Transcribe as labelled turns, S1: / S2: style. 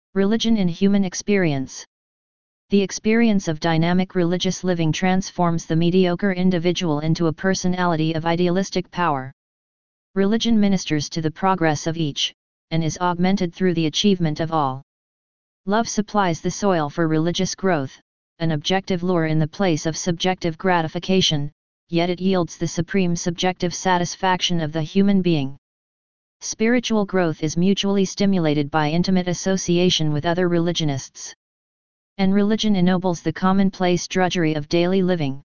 S1: Religion in human experience. The experience of dynamic religious living transforms the mediocre individual into a personality of idealistic power. Religion ministers to the progress of each, and is augmented through the achievement of all. Love supplies the soil for religious growth, an objective lure in the place of subjective gratification, yet it yields the supreme subjective satisfaction of the human being. Spiritual growth is mutually stimulated by intimate association with other religionists. And religion ennobles the commonplace drudgery of daily living.